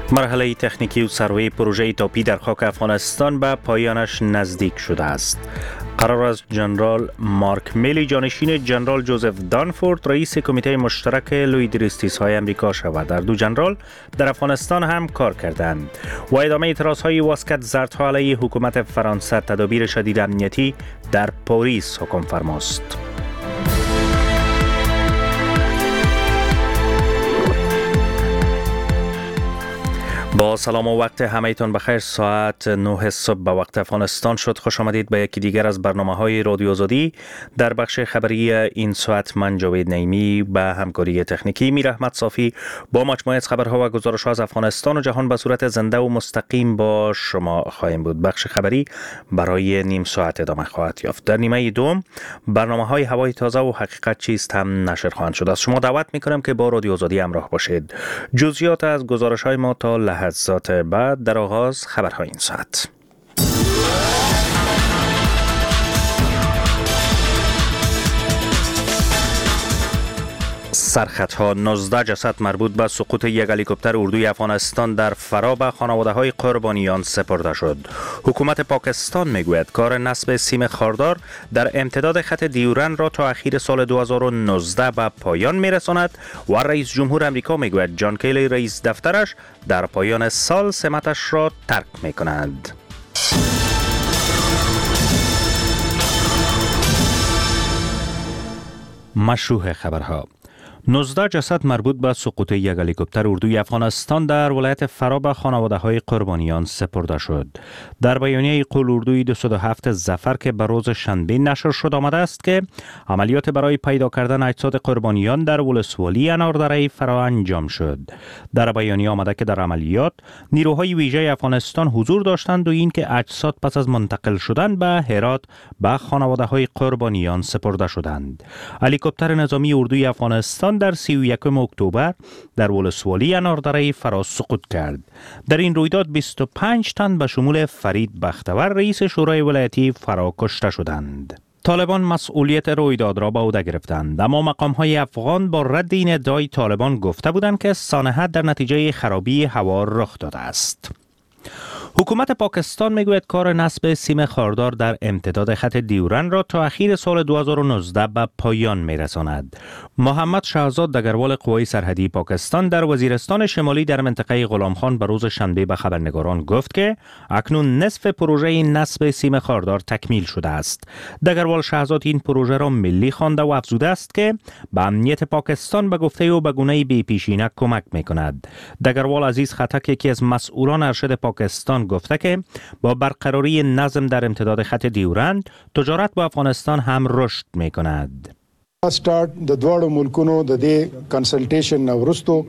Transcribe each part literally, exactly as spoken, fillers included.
مرحله تکنیکی و سروی پروژه تاپی در خاک افغانستان به پایانش نزدیک شده است. قرار است جنرال مارک میلی جانشین جنرال جوزف دانفورد رئیس کمیته مشترک لویدریستیس‌های امریکا شود. در دو جنرال در افغانستان هم کار کردند. و ادامه اعتراض‌های واسکت زردها علیه حکومت فرانسه، تدابیر شدید امنیتی در پاریس حکم فرماست. با سلام و وقت همه‌تان بخیر. ساعت نه صبح به وقت افغانستان شد. خوش آمدید به یکی دیگر از برنامه‌های رادیو آزادی. در بخش خبری این ساعت من جاوید نعیمی به همکاری تکنیکی میر احمد صافی با مجموعه از خبرها و گزارش‌ها از افغانستان و جهان به صورت زنده و مستقیم با شما خواهیم بود. بخش خبری برای نیم ساعت ادامه خواهد یافت. در نیمه دوم برنامه‌های هوای تازه و حقیقت چیست هم نشر خواهند شد. از شما دعوت می‌کنم که با رادیو آزادی همراه باشید. جزئیات از گزارش‌های ما تا لحظات بعد. در آغاز خبرهای این ساعت. سرخطها: نوزده جسد مربوط به سقوط یک هلیکوپتر اردوی افغانستان در فرا به خانواده‌های قربانیان سپرده شد. حکومت پاکستان میگوید کار نصب سیم خاردار در امتداد خط دیورن را تا اخیر سال دو هزار و نوزده به پایان میرساند و رئیس جمهور امریکا میگوید جان کیلی رئیس دفترش در پایان سال سمتش را ترک میکند. مشروع خبرها: نوزده جسد مربوط به سقوط یک هلیکوپتر اردوی افغانستان در ولایت فرا به خانواده‌های قربانیان سپرده شد. در بیانیه قول اردوی دویست و هفت ظفر که به روز شنبه نشر شد آمده است که عملیات برای پیدا کردن اجساد قربانیان در ولسوالی اناردره فرا انجام شد. در بیانیه آمده که در عملیات نیروهای ویژه افغانستان حضور داشتند و این که اجساد پس از منتقل شدن به هرات به خانواده‌های قربانیان سپرده شدند. هلیکوپتر نظامی اردوی افغانستان در سی و یکم اکتبر در ولسوالی اناردره فرا سقوط کرد. در این رویداد بیست و پنج تن به شمول فرید بختور رئیس شورای ولایتی فرا کشته شدند. طالبان مسئولیت رویداد را به عهده گرفتند، اما مقام‌های افغان با رد این ادعای طالبان گفته بودند که سانحه در نتیجه خرابی هوا رخ داده است. حکومت پاکستان میگوید کار نصب سیم خاردار در امتداد خط دیورن را تا اخیر سال دو هزار و نوزده به پایان میرساند. محمد شهزاد دگروال قوای سرحدی پاکستان در وزیرستان شمالی در منطقه غلام خان به روز شنبه به خبرنگاران گفت که اکنون نصف پروژه نصب سیم خاردار تکمیل شده است. دگروال شهزاد این پروژه را ملی خوانده و افزوده است که به امنیت پاکستان به گفته او به گونه بی‌پیشینه کمک میکند. دگروال عزیز خطک یکی از مسئولان ارشد پاکستان گفته که با برقراری نظم در امتداد خط دیورن تجارت با افغانستان هم رشد می‌کند. استارت د دوړو ملکونو د دې کنسلټیشن نورستو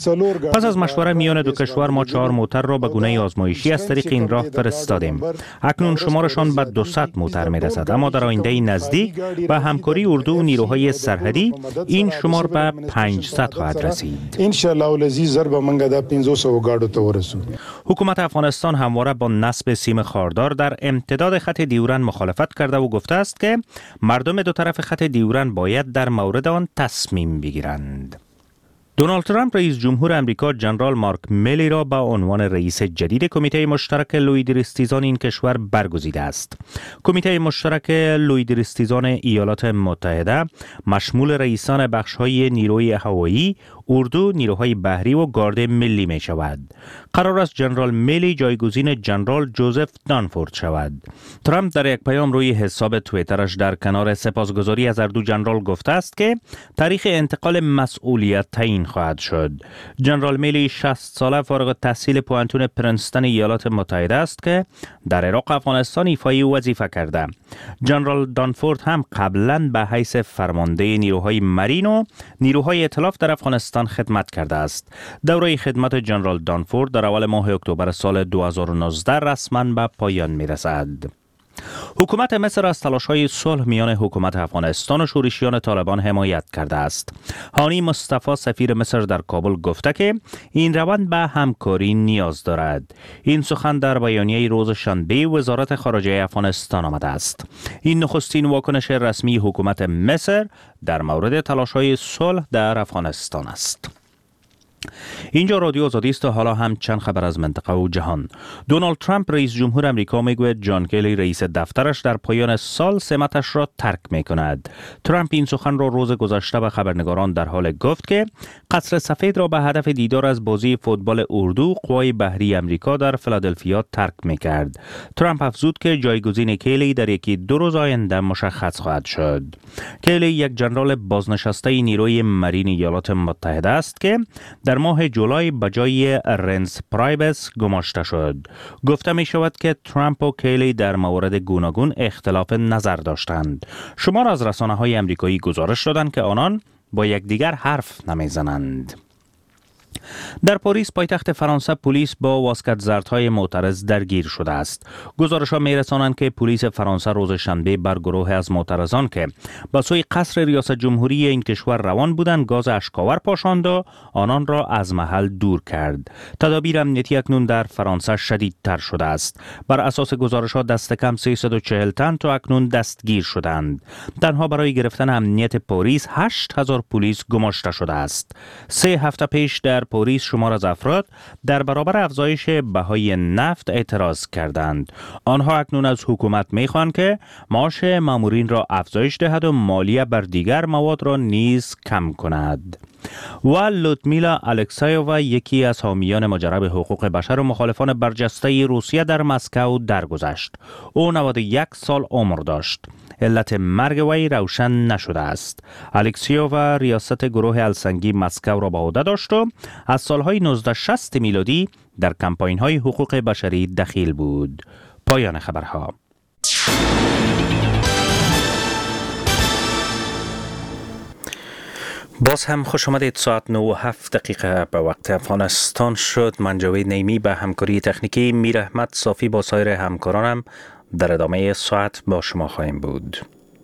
پس از مشوره میان دو کشور ما چهار موتر را به گونه آزمایشی از طریق این راه فرستادیم. اکنون شمارشان به دویست موتر میرسد، اما در آینده نزدیک با همکاری اردو و نیروهای سرحدی این شمار به پانصد خواهد رسید. ان شاء الله العزیز ضرب منګه د پنځوس گاډو ته ورسو. حکومت افغانستان همواره با نصب سیم خاردار در امتداد خط دیورن مخالفت کرده و گفته است که مردم دو طرف خط دیورن باید در مورد آن تصمیم بگیرند. دونالد ترامپ رئیس جمهور امریکا جنرال مارک میلی را به عنوان رئیس جدید کمیته مشترک لویدریستیزان این کشور برگزیده است. کمیته مشترک لویدریستیزان ایالات متحده مشمول رئیسان بخش‌های نیروی هوایی، اردو، نیروهای بحری و گارد ملی می شود. قرار است جنرال میلی جایگزین جنرال جوزف دانفورد شود. ترامپ در یک پیام روی حساب توییترش در کنار سپاسگزاری از هر دو جنرال گفته است که تاریخ انتقال مسئولیت تعیین خواهد شد. جنرال میلی شصت ساله فارغ التحصیل پوانتون پرنستون ایالات متحده است که در عراق افغانستان ایفای وظیفه کرده. جنرال دانفورد هم قبلا به حیث فرمانده نیروهای مرین و نیروهای ائتلاف در افغانستان خدمت کرده است. دوره خدمت جنرال دانفورد در اول ماه اکتبر سال دو هزار و نوزده رسما به پایان میرسد. حکومت مصر از تلاش‌های صلح میان حکومت افغانستان و شورشیان طالبان حمایت کرده است. هانی مصطفی سفیر مصر در کابل گفته که این روند به همکاری نیاز دارد. این سخن در بیانیه روز شنبه وزارت خارجه افغانستان آمده است. این نخستین واکنش رسمی حکومت مصر در مورد تلاش‌های صلح در افغانستان است. اینجا رادیو آزادی است و حالا هم چند خبر از منطقه و جهان. دونالد ترامپ رئیس جمهور امریکا میگوید جان کلی رئیس دفترش در پایان سال سمتش را ترک میکند. ترامپ این سخن را روز گذشته به خبرنگاران در حال گفت که قصر سفید را به هدف دیدار از بازی فوتبال اردو قوای بحری امریکا در فیلادلفیا ترک میکرد. ترامپ افزود که جایگزین کلی در یکی دو روز آینده مشخص خواهد شد. کلی یک ژنرال بازنشسته نیروی مرین ایالات متحده است که در ماه جولای به جای رنس پرایبس گماشته شد. گفته می شود که ترامپ و کیلی در موارد گوناگون اختلاف نظر داشتند. شمار از رسانه های امریکایی گزارش دادند که آنان با یکدیگر حرف نمی زنند. در پاریس پایتخت فرانسه پلیس با واسکت زردهای معترض درگیر شده است. گزارش‌ها می‌رسانند که پلیس فرانسه روز شنبه بر گروه از معترضان که به سوی قصر ریاست جمهوری این کشور روان بودند گاز اشکاور پاشاند و آنان را از محل دور کرد. تدابیر امنیتی اکنون در فرانسه شدیدتر شده است. بر اساس گزارش‌ها دست کم سیصد و چهل تن تا اکنون دستگیر شدند. تنها برای گرفتن امنیت پاریس هشت هزار پلیس گماشته شده است. سه هفته پیش در پاریس شمار از افراد در برابر افزایش بهای نفت اعتراض کردند. آنها اکنون از حکومت می‌خواهند که معاش مامورین را افزایش دهد و مالیه بر دیگر مواد را نیز کم کند. و لودمیلا الکسایووا یکی از حامیان مجرب حقوق بشر و مخالفان برجسته روسیه در مسکو درگذشت. او نود و یک سال عمر داشت. علت مرگ وی روشن نشده است. الکسایووا ریاست گروه السنگی مسکو را به عهده داشت و از سالهای نوزده شصت میلادی در کمپاین‌های حقوق بشری دخیل بود. پایان خبرها. باز هم خوش آمدید. ساعت نه و هفت دقیقه به وقت افغانستان شد. من جاوید نیمی به همکاری تکنیکی میر احمد صافی با سایر همکارانم در ادامه ساعت با شما خواهیم بود.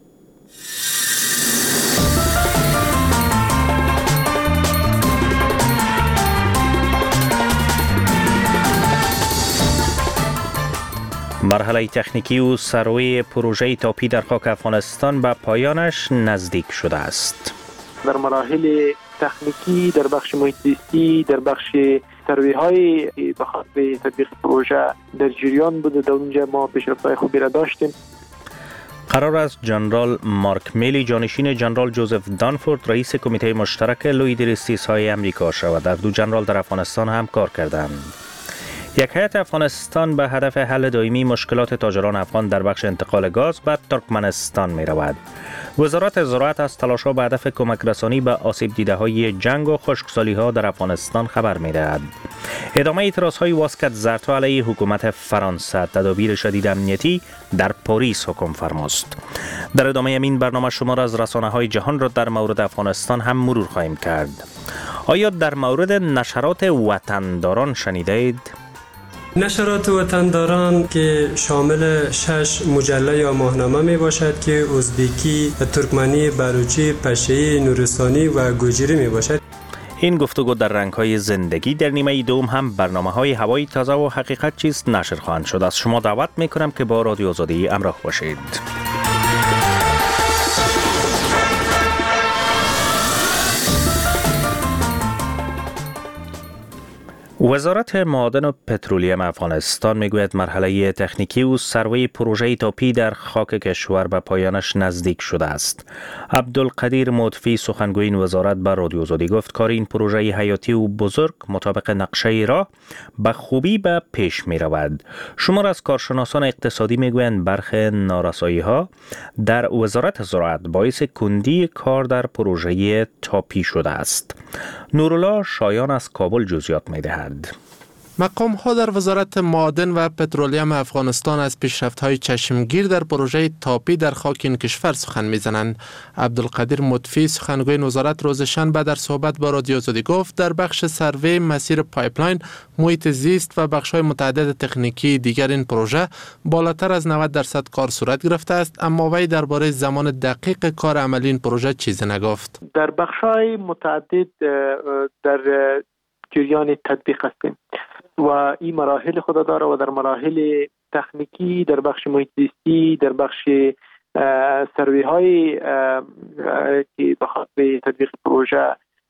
مرحله تکنیکی و سروی پروژه تاپی در خاک افغانستان به پایانش نزدیک شده است. در مراحل تکنیکی، در بخش محیط زیستی، در بخش سروی های بخاطر تطبیق پروژه در جریان بوده. در اونجا ما پیشرفت‌های خوبی را داشتیم. قرار است جنرال مارک میلی جانشین جنرال جوزف دانفورد رئیس کمیته مشترک لویدریستیس‌های امریکا شود. در دو جنرال در افغانستان هم کار کردند. یک هیئت افغانستان به هدف حل دائمی مشکلات تاجران افغان در بخش انتقال گاز به ترکمنستان می رود. وزارت زراعت از تلاش‌ها به هدف کمک رسانی به آسیب دیده‌های جنگ و خشکسالی‌ها در افغانستان خبر می دهد. ادامه اعتراض‌های واسکت زردها علیه حکومت فرانسه، تدابیر شدید امنیتی در پاریس حکم فرماست. در ادامه این برنامه شمار از رسانه‌های جهان را در مورد افغانستان هم مرور خواهیم کرد. آیا در مورد نشرات وطنداران شنیدید؟ نشرات وطنداران که شامل شش مجله یا ماهنامه می باشد که ازبکی، ترکمنی، بلوچی، پشتویی، نورستانی و گوجری می باشد. این گفتگو در رنگ‌های زندگی در نیمه دوم هم برنامه‌های هوای تازه و حقیقت چیست نشر خواهند شد. از شما دعوت می‌کنم که با رادیو آزادی همراه باشید. وزارت معادن و پترولیم افغانستان میگوید مرحله تکنیکی و سروی پروژه تاپی در خاک کشور به پایانش نزدیک شده است. عبدالقدیر مطفی سخنگوی این وزارت به رادیو آزادی گفت کار این پروژه حیاتی و بزرگ مطابق نقشه راه به خوبی به پیش می رود. شمار از کارشناسان اقتصادی میگویند برخی نارسایی ها در وزارت زراعت باعث کندی کار در پروژه تاپی شده است. نورالله شایان از کابل جزئیات می دهد. مقام ها در وزارت معادن و پترولیم افغانستان از پیشرفت های چشمگیر در پروژه تاپی در خاک این کشور سخن میزنند. عبدالقدیر مطفی سخنگوی وزارت روز شنبه در صحبت با رادیو آزادی گفت در بخش سروی مسیر پایپلاین، محیط زیست و بخش های متعدد تکنیکی دیگر این پروژه بالاتر از نود درصد کار صورت گرفته است، اما وی درباره زمان دقیق کار عملی این پروژه چیزی نگفت. در بخش های متعدد در جریان تطبیق هستیم و این مراحل خود داره و در مراحل تکنیکی در بخش محیط زیستی، در بخش سروی های که بخاطر تطبیق پروژه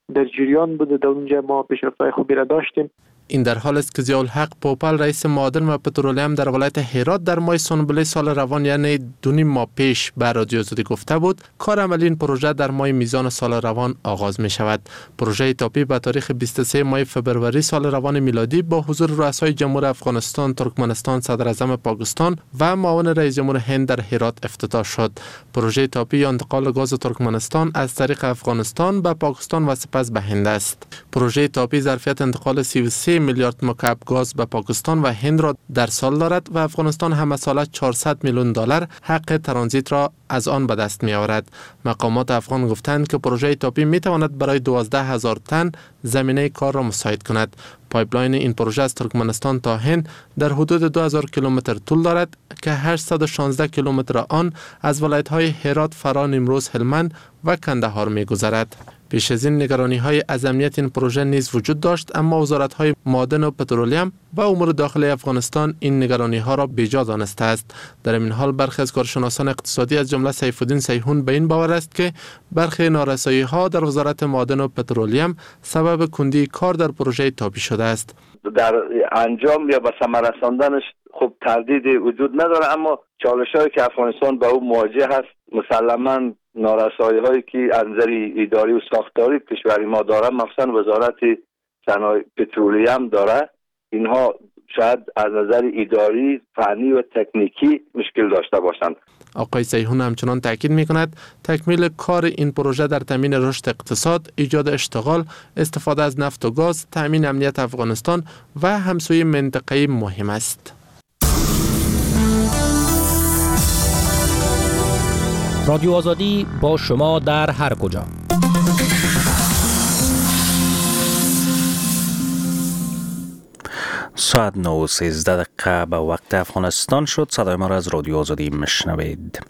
در جریان بوده. در اونجا ما پیشرفت‌های خوبی را داشتیم. این در حال است که ضیاءالحق پوپل رئیس معادن و پترولیم در ولایت هرات در ماه سنبله سال روان یعنی دو نیم ماه پیش به رادیو آزادی گفته بود کار عملی این پروژه در ماه میزان سال روان آغاز می شود. پروژه تاپی به تاریخ بیست و سه ماه فوریه سال روان میلادی با حضور رؤسای جمهور افغانستان، ترکمنستان، صدر اعظم پاکستان و معاون رئیس جمهور هند در هرات افتتاح شد. پروژه تاپی یا انتقال گاز ترکمنستان از طریق افغانستان به پاکستان و سپس به هند است. پروژه تاپی ظرفیت انتقال سی و سه میلیارد مکعب گاز به پاکستان و هند را در سال دارد و افغانستان هم ساله چهارصد میلیون دلار حق ترانزیت را از آن به دست می آورد. مقامات افغان گفتند که پروژه تاپی می تواند برای دوازده هزار تن زمینه کار را مساعد کند. پایپلاین این پروژه از ترکمنستان تا هند در حدود دو هزار کیلومتر طول دارد که هشتصد و شانزده کیلومتر آن از ولایت‌های هرات، فرا، نیمروز، هلمند و کندهار می گذرد. پیش از این نگرانی های از امنیت این پروژه نیز وجود داشت، اما وزارت های معادن و پترولیم و امور داخلی افغانستان این نگرانی ها را بیجا دانسته است. در این حال برخی از کارشناسان اقتصادی از جمله سیف الدین سیحون به این باور است که برخی نارسایی ها در وزارت معادن و پترولیم سبب کندی کار در پروژه تاپی شده است. در انجام یا به ثمر رساندنش خب تردیدی وجود نداره، اما چالش‌هایی که افغانستان با او مواجه است مسلماً نارسایی هایی که از نظر اداری و ساختاری کشور ما داره، مثلا وزارت صنایع پترولیم داره، اینها شاید از نظر اداری، فنی و تکنیکی مشکل داشته باشند. آقای سیحون همچنان تاکید می‌کند تکمیل کار این پروژه در تامین رشد اقتصاد، ایجاد اشتغال، استفاده از نفت و گاز، تامین امنیت افغانستان و همسویی منطقه‌ای مهم است. رادیو آزادی با شما در هر کجا. ساعت نه و سیزده دقیقه به وقت افغانستان شد. صدای ما را از رادیو آزادی مشنوید.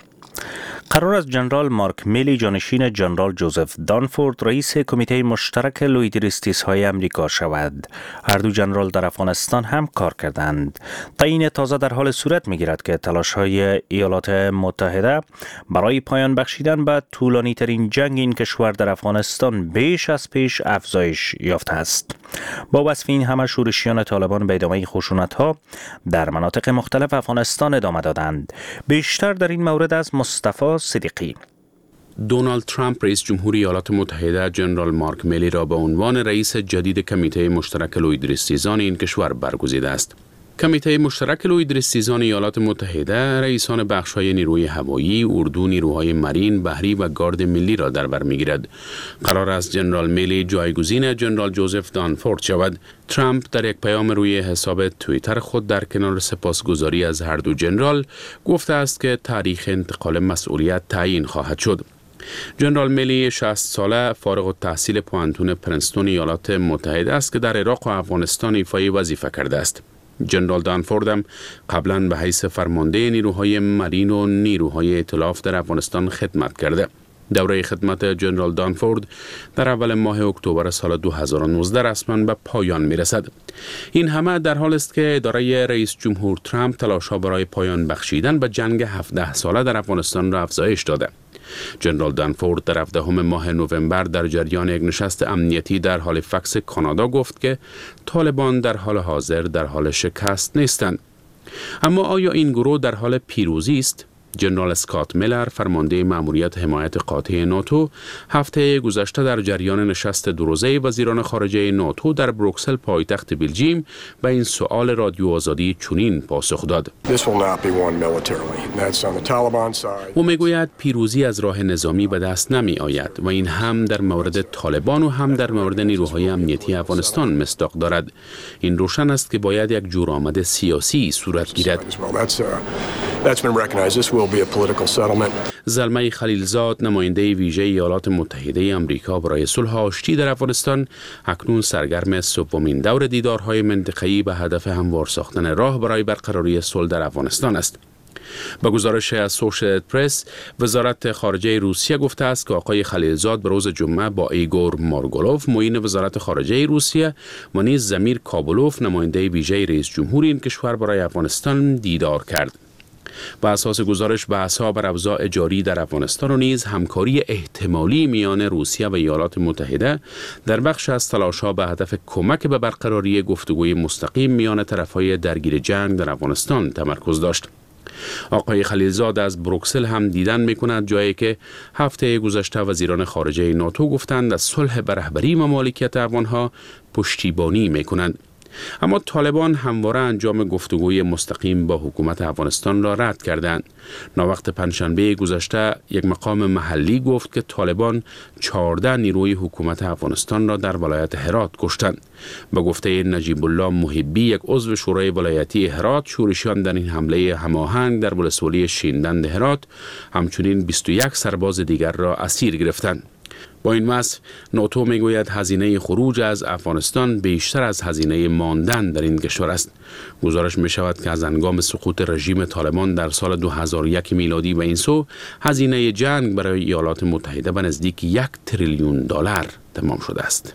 قرار است جنرال مارک میلی جانشین جنرال جوزف دانفورد رئیس کمیته مشترک لویدریستیس‌های امریکا شود. هر دو جنرال در افغانستان هم کار کردند. تعیین تازه در حال صورت می‌گیرد که تلاش‌های ایالات متحده برای پایان بخشیدن به طولانی ترین جنگ این کشور در افغانستان بیش از پیش افزایش یافته است. با وصف این همه شورشیان طالبان به ادامه خشونت‌ها در مناطق مختلف افغانستان ادامه دادند. بیشتر در این مورد از مصطفی صدیقی. دونالد ترامپ رئیس جمهوری ایالات متحده جنرال مارک میلی را به عنوان رئیس جدید کمیته مشترک لویدریستیزان این کشور برگزیده است. کمیته مشترک لویدریستیزان ایالات متحده رئیسان بخش‌های نیروی هوایی، اردو، نیروهای مرین، بحری و گارد ملی را در بر می‌گیرد. قرار است جنرال میلی جایگزین جنرال جوزف دانفورد شود. ترامپ در یک پیام روی حساب توییتر خود در کنار سپاسگزاری از هر دو جنرال گفته است که تاریخ انتقال مسئولیت تعیین خواهد شد. جنرال میلی شصت ساله فارغ التحصیل پوانتون پرنستون ایالات متحده است که در عراق و افغانستان ایفای وظیفه کرده است. جنرال دانفورد هم قبلا به حیث فرمانده نیروهای مرین و نیروهای ائتلاف در افغانستان خدمت کرده. دوره خدمت جنرال دانفورد در اول ماه اکتبر سال دو هزار و نوزده رسما به پایان می رسد. این همه در حال است که اداره رئیس جمهور ترامپ تلاش‌ها برای پایان بخشیدن به جنگ هفده ساله در افغانستان را افزایش داده. جنرال دانفورد در هفدهم ماه نوامبر در جریان یک نشست امنیتی در هالیفکس کانادا گفت که طالبان در حال حاضر در حال شکست نیستند. اما آیا این گروه در حال پیروزی است؟ جنرال اسکات میلر فرمانده مأموریت حمایت قاطع ناتو هفته گذشته در جریان نشست دو روزه وزیران خارجه ناتو در بروکسل پایتخت بلژیم به این سؤال رادیو آزادی چنین پاسخ داد. او میگوید پیروزی از راه نظامی به دست نمی آید و این هم در مورد طالبان و هم در مورد نیروهای امنیتی افغانستان مصداق دارد. این روشن است که باید یک جورآمد سیاسی صورت گیرد. زلمه خلیلزاد نماینده ویژه ایالات متحده آمریکا برای صلح آشتی در افغانستان اکنون سرگرم سومین دور دیدارهای منطقه‌ای به هدف هموار ساختن راه برای برقراری صلح در افغانستان است. با گزارش از سوشیتد پرس، وزارت خارجه روسیه گفته است که آقای خلیلزاد به روز جمعه با ایگور مارگولوف معین وزارت خارجه روسیه و نیز زمیر کابولوف نماینده ویژه رئیس جمهور این کشور برای افغانستان دیدار کرد. بر اساس گزارش بحث‌ها بر اوضاع جاری در افغانستان و نیز همکاری احتمالی میان روسیه و ایالات متحده در بخش از تلاش‌ها به هدف کمک به برقراری گفتگوی مستقیم میان طرف‌های درگیر جنگ در افغانستان تمرکز داشت. آقای خلیلزاد از بروکسل هم دیدن می‌کند جایی که هفته گذشته وزیران خارجه ناتو گفتند از صلح به رهبری مملکت افغان‌ها پشتیبانی می‌کنند. اما طالبان همواره انجام گفتگوی مستقیم با حکومت افغانستان را رد کردند. ناوقت پنجشنبه گذشته یک مقام محلی گفت که طالبان چهارده نیروی حکومت افغانستان را در ولایت هرات کشتند. به گفته نجیب الله محبی، یک عضو شورای ولایتی هرات، شورشیان در این حمله هماهنگ در ولسوالی شیندند هرات همچنین بیست و یک سرباز دیگر را اسیر گرفتند. با این وصف ناتو میگوید هزینه خروج از افغانستان بیشتر از هزینه ماندن در این کشور است. گزارش می شود که از هنگام سقوط رژیم طالبان در سال دو هزار و یک میلادی و این سو هزینه جنگ برای ایالات متحده به نزدیک یک تریلیون دلار تمام شده است.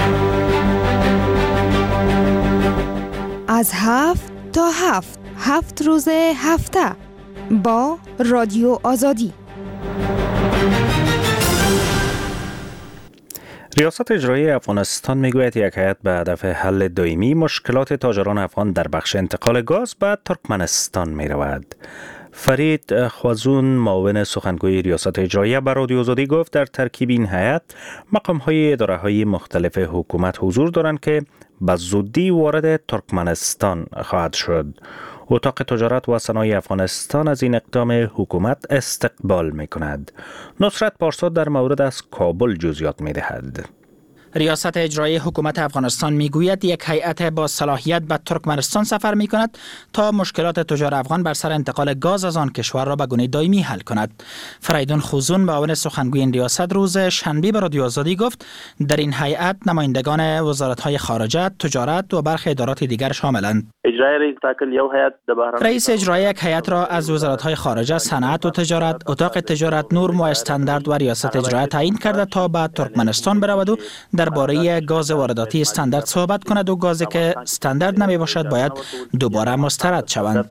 از هفت تا هفت هفت روز هفته با رادیو آزادی. ریاست اجرایی افغانستان میگوید یک هیئت به هدف حل دائمی مشکلات تاجران افغان در بخش انتقال گاز به ترکمنستان می رود. فرید خوازون، معاون سخنگوی ریاست اجرایی، به رادیو آزادی گفت در ترکیب این هیئت مقام‌های اداره‌های مختلف حکومت حضور دارند که به زودی وارد ترکمنستان خواهد شد. اتاق تجارت و صنایع افغانستان از این اقدام حکومت استقبال می کند. نصرت پارسا در مورد از کابل جزئیات می دهد. ریاست اجرایی حکومت افغانستان میگوید یک هیئت با صلاحیت به ترکمنستان سفر می کند تا مشکلات تجار افغان بر سر انتقال گاز از آن کشور را به گونه دائمی حل کند. فریدون خوزون، معاون سخنگوی این ریاست، روز شنبه به رادیو آزادی گفت در این هیئت نمایندگان وزارت‌های خارجه، تجارت و برخی ادارات دیگر شاملند. رئیس اجرایی یک هیئت را از وزارت‌های خارجه، صنعت و تجارت، اتاق تجارت، نرم و استاندارد و ریاست اجرایی تعیین کرده تا به ترکمنستان برود و درباره گاز وارداتی استاندارد صحبت کند و گازی که استاندارد نمی باشد باید دوباره مسترد شوند.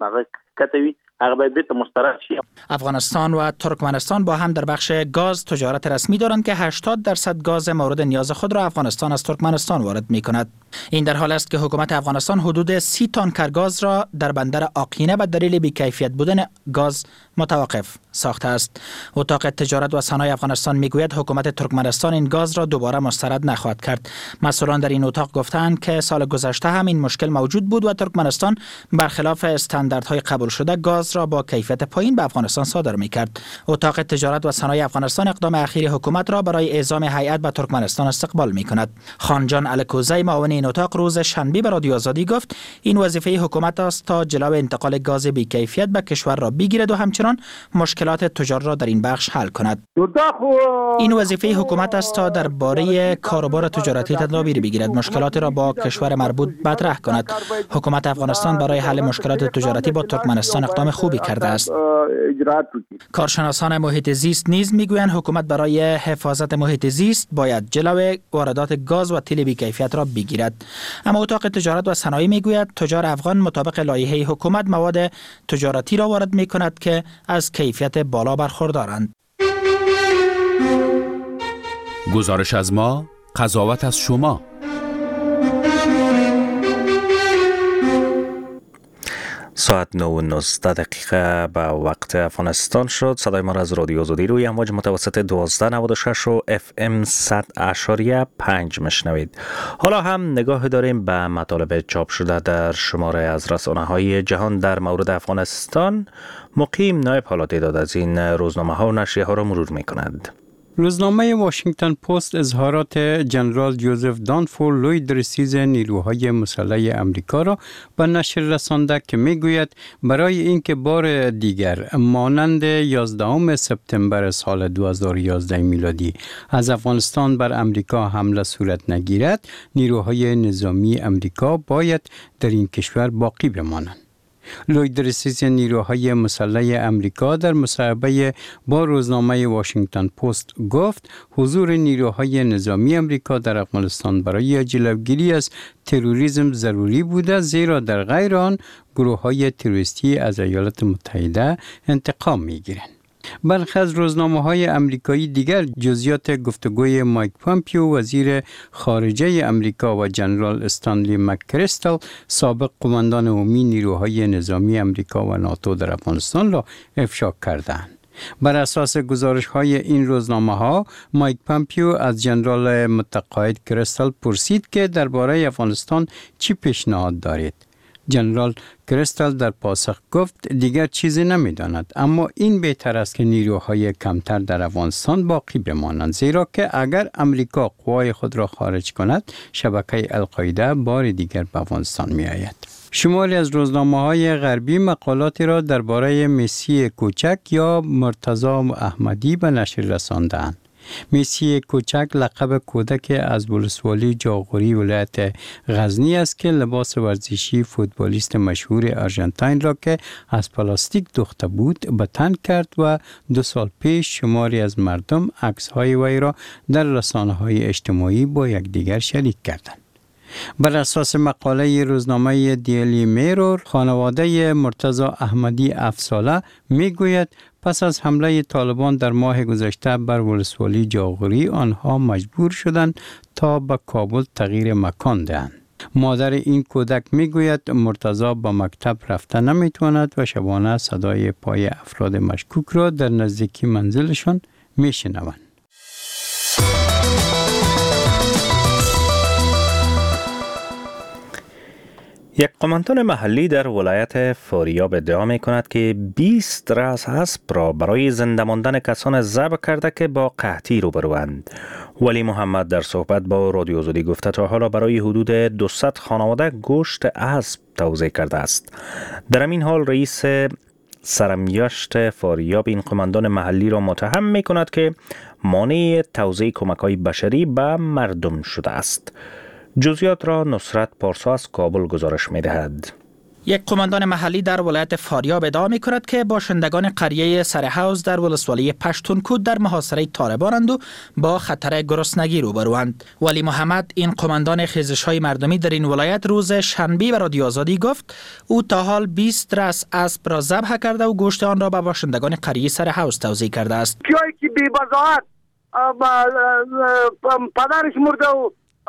افغانستان و ترکمنستان با هم در بخش گاز تجارت رسمی دارند که هشتاد درصد گاز مورد نیاز خود را افغانستان از ترکمنستان وارد می کند. این در حال است که حکومت افغانستان حدود سی تانکر گاز را در بندر آقینه به دلیل بی‌کیفیت بودن گاز متوقف ساخته است. اتاق تجارت و صنایع افغانستان میگوید حکومت ترکمنستان این گاز را دوباره مسترد نخواهد کرد. مسئولان در این اتاق گفتند که سال گذشته هم این مشکل موجود بود و ترکمنستان برخلاف استانداردهای قبول شده گاز را با کیفیت پایین به افغانستان صادر میکرد. اتاق تجارت و صنایع افغانستان اقدام اخیر حکومت را برای اعزام هیئت به ترکمنستان استقبال میکند. خانجان الکوزی، معاون این اتاق، روز شنبه به رادیو آزادی گفت این وظیفه حکومت است تا جلو انتقال گاز بی‌کیفیت به کشور را بگیرد و همچنین مشکلات تجار را در این بخش حل کند. این وظیفه حکومت است تا درباره کاروبار تجارتی تدابیر بگیرد، مشکلات را با کشور مربوط مطرح کند. حکومت افغانستان برای حل مشکلات تجارتی با ترکمنستان اقدام خوبی کرده است. کارشناسان محیط زیست نیز میگویند حکومت برای حفاظت محیط زیست باید جلوی واردات گاز و تیل بی‌کیفیت را بگیرد. اما اتاق تجارت و صنایع میگوید تجار افغان مطابق لایحه حکومت مواد تجارتی را وارد میکند که از کیفیت بالا برخوردارند. گزارش از ما، قضاوت از شما. ساعت نه و نوزده دقیقه به وقت افغانستان شد. صدای ما را از رادیو آزادی روی امواج متوسط دوازده نود و شش و اف ام صد اشاریه پنج میشنوید. حالا هم نگاه داریم به مطالب چاپ شده در شماره از رسانه‌های جهان در مورد افغانستان. مقیم نایب حالا تعداد از این روزنامه ها و نشریه ها را مرور می کند. روزنامه واشنگتن پست اظهارات جنرال جوزف دانفور، لوید رسیز نیروهای مسلح امریکا را به نشر رسانده که میگوید برای اینکه بار دیگر مانند یازدهم سپتامبر سال دو هزار و یازده میلادی از افغانستان بر امریکا حمله صورت نگیرد، نیروهای نظامی امریکا باید در این کشور باقی بمانند. لوید رسیز نیروهای مسلح امریکا در مصاحبه با روزنامه واشنگتن پست گفت حضور نیروهای نظامی امریکا در افغانستان برای جلوگیری از تروریسم ضروری بوده، زیرا در غیر آن گروه‌های تروریستی از ایالات متحده انتقام می‌گیرند. برخی از روزنامه‌های امریکایی دیگر جزئیات گفتگوی مایک پامپیو وزیر خارجه امریکا و جنرال استانلی مک‌کریستال سابق قماندان عمومی نیروهای نظامی امریکا و ناتو در افغانستان را افشا کردند. بر اساس گزارش‌های این روزنامه‌ها، مایک پامپیو از جنرال متقاعد کریستال پرسید که درباره افغانستان چی پیشنهاد دارید. جنرال کریستال در پاسخ گفت دیگر چیزی نمی‌داند، اما این بهتر است که نیروهای کمتر در افغانستان باقی بمانند، زیرا که اگر امریکا قوای خود را خارج کند، شبکه القاعده بار دیگر به افغانستان می‌آید. شماری از روزنامه‌های غربی مقالاتی را درباره مسی کوچک یا مرتضی احمدی به نشر رساندند. مسی کوچک لقب کودک از ولسوالی جاغوری ولایت غزنی است که لباس ورزشی فوتبالیست مشهور آرژانتین را که از پلاستیک دوخته بود به تن کرد و دو سال پیش شماری از مردم عکس‌های وی را در رسانه‌های اجتماعی با یکدیگر شریک کردند. بر اساس مقاله روزنامه دیلی میرور، خانواده مرتضی احمدی افساله میگوید پس از حمله طالبان در ماه گذشته بر ولسوالی جاغوری آنها مجبور شدند تا به کابل تغییر مکان دهند. مادر این کودک میگوید مرتضی با مکتب رفته نمیتواند و شبانه صدای پای افراد مشکوک را در نزدیکی منزلشان میشنوند. یک قماندان محلی در ولایت فاریاب ادعا می کند که بیست رأس اسب را برای زنده ماندن کسان ذبح کرده که با قحطی روبروند. ولی محمد در صحبت با رادیو آزادی گفته تا حالا برای حدود دویست خانواده گوشت اسب توزیع کرده است. در همین حال رئیس سرمیاشت فاریاب این قماندان محلی را متهم می کند که مانع توزیع کمک‌های بشری به مردم شده است. جزئیات را نصرت پارسا از کابل گزارش می دهد. یک قماندان محلی در ولایت فاریاب ادعا می کند که باشندگان قریه سرحوض در ولسوالی پشتونکود در محاصره طالبانند و با خطر گرسنگی روبروند. ولی محمد، این قماندان خیزش‌های مردمی در این ولایت، روز شنبه به رادیو آزادی گفت او تا حال بیست رأس اسب را ذبح کرده و گوشت آن را به باشندگان قریه سرحوض توزیع کرده است. کیایی که بی‌بضاعت پدرش مرده و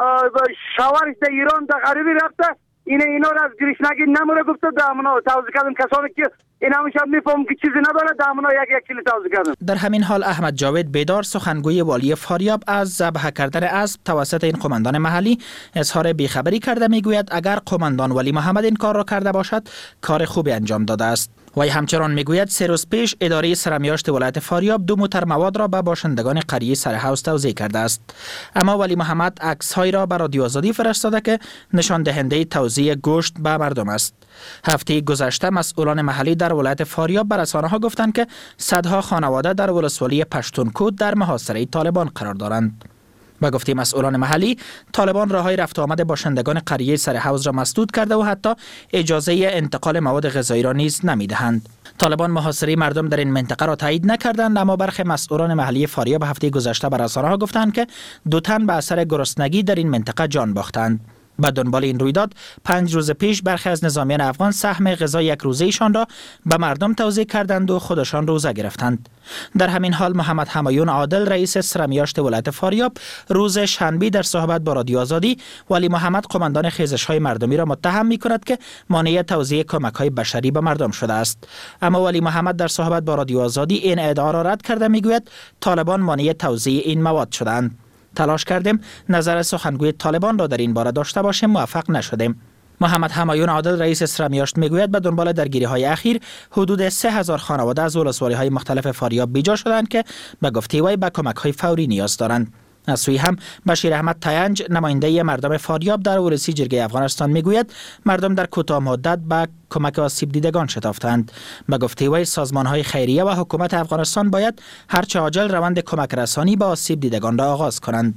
شوهرش در ایران در غریبی رفته، این اینا را از گرسنگی نموره گفته دامنا توزیع کردم. کسانی که این همیشه میفهم که چیزی نداره دامنا یک یک کیلو توزیع کردم. در همین حال احمد جاوید بیدار، سخنگوی والی فاریاب، از ذبح کردن اسب توسط این قماندان محلی اظهار بیخبری کرده. میگوید اگر قماندان ولی محمد این کار را کرده باشد کار خوبی انجام داده است. وی همچنان میگوید سه روز پیش اداره سرمیاشت ولایت فاریاب دو موتر مواد را به باشندگان قریه سرحوض توزیع کرده است. اما ولی محمد عکس‌هایی را به رادیو آزادی فرستاده که نشان دهنده توزیع گوشت به مردم است. هفته گذشته مسئولان محلی در ولایت فاریاب به رسانه‌ها گفتند که صدها خانواده در ولسوالی پشتونکود در محاصره طالبان قرار دارند. با گفته مسئولان محلی، طالبان راههای رفت و آمد باشندگان قریه سرحوض را مسدود کرده و حتی اجازه انتقال مواد غذایی را نیز نمیدهند. طالبان محاصره مردم در این منطقه را تایید نکردند، اما برخی مسئولان محلی فاریاب هفته گذشته به رسانه‌ها گفتند که دو تن به اثر گرسنگی در این منطقه جان باختند. به دنبال این رویداد، پنج روز پیش برخی از نظامیان افغان سهم غذا یک روزه‌ایشان را به مردم توزیع کردند و خودشان روزه گرفتند. در همین حال محمد همایون عادل، رئیس سرمیاشت ولایت فاریاب، روز شنبه در صحبت با رادیو آزادی ولی محمد قماندان خیزش‌های مردمی را متهم می‌کند که مانع توزیع کمک‌های بشری به مردم شده است. اما ولی محمد در صحبت با رادیو آزادی این ادعا را رد کرده، می‌گوید طالبان مانع توزیع این مواد شدند. تلاش کردیم نظر سخنگوی طالبان را در این باره داشته باشیم، موفق نشدیم. محمد همایون عادل، رئیس سرمیاشت، میگوید به دنبال درگیری‌های اخیر حدود سه هزار خانواده از ولسوالی‌های مختلف فاریاب بیجا شدند که به گفته وی به کمک‌های فوری نیاز دارند. از سوی هم بشیر احمد تینج، نماینده مردم فاریاب در ولسی جرگه افغانستان، میگوید مردم در کوتاه مدت به کمک آسیب دیدگان شتافتند. به گفته وی سازمان‌های خیریه و حکومت افغانستان باید هرچه عاجل روند کمک رسانی به آسیب دیدگان را آغاز کنند. روز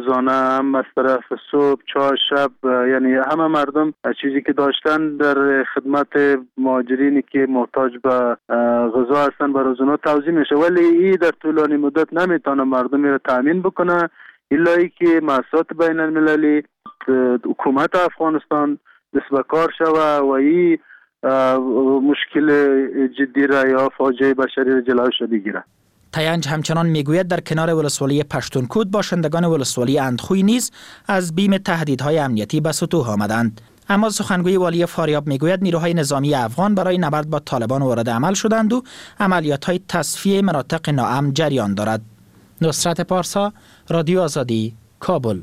روزانه هم از طرف صبح چهار شب، یعنی همه مردم چیزی که داشتن در خدمت مهاجرینی که محتاج به غذا هستن برای اونا توزیع میشه، ولی این در طولانی مدت نمیتونه مردم را تامین بکنه الا ای که مؤسسات بین المللی حکومت افغانستان دست به کار شوه و این مشکل جدی را یا فاجعه بشری را جلوش بگیره. تینج همچنان میگوید در کنار ولسوالی پشتونکود باشندگان ولسوالی اندخوی نیز از بیم تهدیدهای امنیتی به سطوح آمدند. اما سخنگوی والی فاریاب میگوید نیروهای نظامی افغان برای نبرد با طالبان وارد عمل شدند و عملیات‌های تصفیه مناطق ناامن جریان دارد. نصرت پارسا، رادیو آزادی، کابل.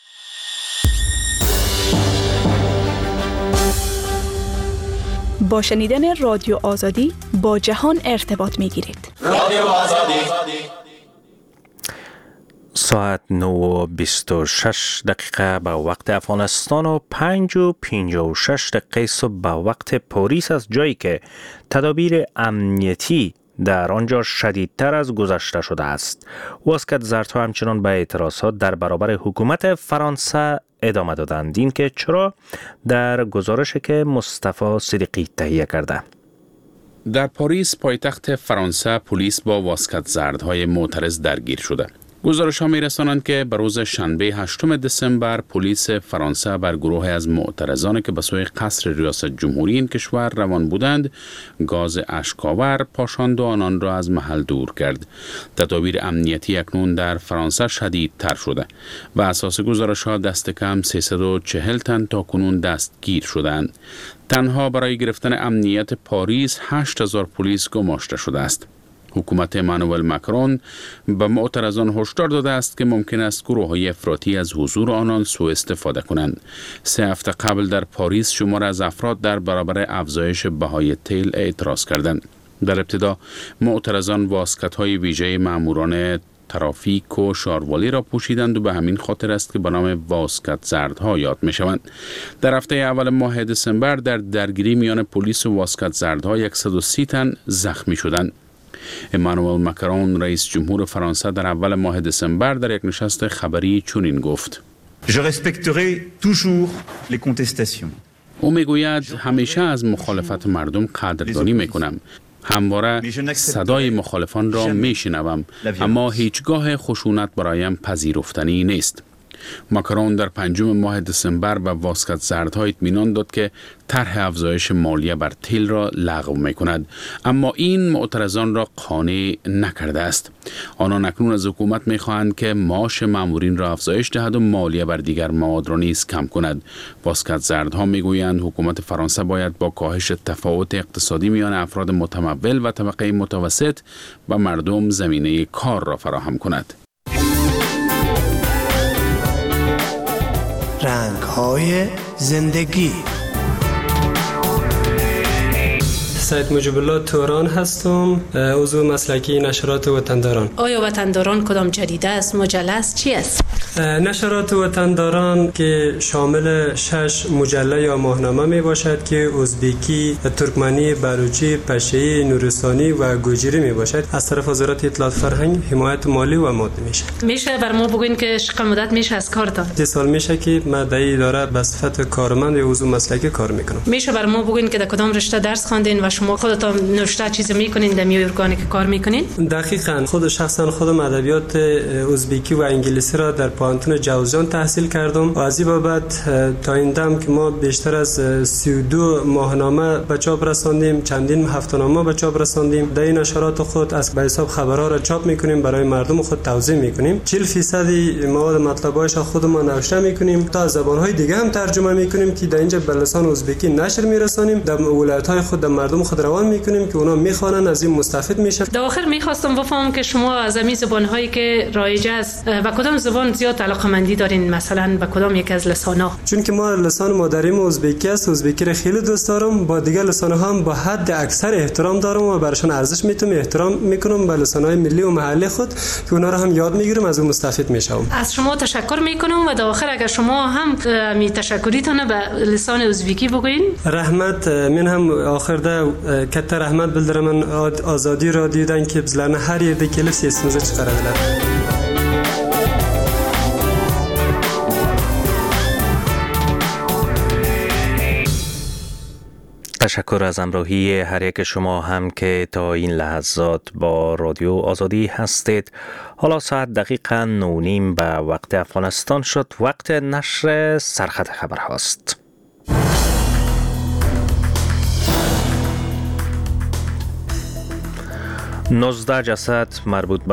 با شنیدن رادیو آزادی با جهان ارتباط میگیرید. رادیو آزادی. ساعت نه و بیست و شش دقیقه به وقت افغانستان و پنج و پنجاه و شش دقیقه صبح به وقت پاریس است، جایی که تدابیر امنیتی در آنجا شدیدتر از گذشته شده است. واسکت زردها همچنان به اعتراضات در برابر حکومت فرانسه ادامه دادند. این که چرا در گزارشی که مصطفی صدیقی تهیه کرده. در پاریس پایتخت فرانسه پلیس با واسکت زردهای معترض درگیر شده. گزارش ها می رسانند که به روز شنبه هشتم دسامبر پلیس فرانسه بر گروه از معترضان که به سوی قصر ریاست جمهوری این کشور روان بودند گاز اشک‌آور پاشاند و آنان را از محل دور کرد. تدابیر امنیتی اکنون در فرانسه شدیدتر شده و اساس گزارش ها دست کم سیصد و چهل تن تا کنون دستگیر شدند. تنها برای گرفتن امنیت پاریس هشت هزار پلیس گماشته شده است. حکومت امانوئل ماکرون به معترضان هشدار داده است که ممکن است گروه‌های افراطی از حضور آنان سوء استفاده کنند. سه هفته قبل در پاریس شمار از افراد در برابر افزایش بهای تیل اعتراض کردند. در ابتدا معترضان واسکت‌های ویژه ماموران ترافیک و شاروالی را پوشیدند و به همین خاطر است که به نام واسکت زردها یاد می شوند. در هفته اول ماه دسامبر در درگیری میان پلیس و واسکت زردها صد و سی تن زخمی شدند. امانوئل ماکرون رئیس جمهور فرانسه در اول ماه دسامبر در یک نشست خبری چنین گفت: Je respecterai toujours les contestations. او میگوید همیشه از مخالفت مردم قدردانی میکنم. همواره صدای مخالفان را میشنوم، اما هیچگاه خشونت برایم پذیرفتنی نیست. ماکرون در پنجم ماه دسامبر به واسکت زردها اطمینان داد که طرح افزایش مالیه بر تیل را لغو میکند، اما این معترضان را قانع نکرده است. آنان اکنون از حکومت میخواهند که معاش مامورین را افزایش دهد و مالیه بر دیگر مواد را نیز کم کند. واسکت زردها میگویند حکومت فرانسه باید با کاهش تفاوت اقتصادی میان افراد متمول و طبقه متوسط و مردم زمینه کار را فراهم کند. رنگ‌های زندگی. سید مجیب الله توران هستم، عضو مسلکی نشرات وطنداران. آیا وطنداران کدام جریده است، مجله است، چی است؟ نشرات وطنداران که شامل شش مجله یا ماهنامه می باشد که ازبکی، ترکمنی، بلوچی، پشه‌ای، نورستانی و گوجری می باشد. از طرف وزارت اطلاعات فرهنگ حمایت مالی و مادی میشه. میشه بر ما بگوین که چقدر مدت میشه از کارتان؟ سه سال میشه که من در این اداره به صفت کارمند یا عضو مسلکی کار میکنم. میشه بر ما بگوین که در کدام رشته درس خواندین و شما خودتان نوشته چیز میکنین در میو ارگانی که کار میکنین؟ دقیقاً خود شخصا خودم ادبیات ازبکی و انگلیسی را در پانتون جوزجان تحصیل کردم و از این بابت تا این دم که ما بیشتر از سی و دو ماهنامه به چاپ رساندیم، چندین هفته‌نامه به چاپ رساندیم. در این نشرات خود از به حساب خبرها را چاپ میکنیم، برای مردم خود توزیع میکنیم. چهل درصد مواد مطلبایش خودمان نوشته میکنیم، تا زبان‌های دیگه هم ترجمه میکنیم که در اینجا به لسان ازبکی نشر میرسانیم، در ولایت‌های خود در مردم خود روان میکنیم که اونا میخوانن، از این مستفید میشن. در آخر میخواستم بفهمم که شما از همین زبان‌هایی که رایج است و کدام زبان زیاد علاقه‌مندی دارین، مثلا به کدام یک از لسان‌ها؟ چون که ما لسان مادریم ازبکی است، ازبکی را خیلی دوست دارم. با دیگر لسان‌ها هم با حد اکثر احترام دارم و براشون ارزش میتونم، احترام میکنم به لسان‌های ملی و محلی خود که اونا را هم یاد میگیرم، از اون مستفید میشم. از شما تشکر میکنم و در آخر اگر شما هم می تشکریتون به لسان ازبکی بگوین. رحمت من هم آخر ده کته رحمت بلدرم من آزادی را دیدن که بزلن هر یه دکیل سیستمزه چقدر دلد. تشکر از همراهی هر یک شما هم که تا این لحظات با رادیو آزادی هستید. حالا ساعت دقیقاً نه و نیم به وقت افغانستان شد. وقت نشر سرخط خبر هاست. نوزده جسد مربوط به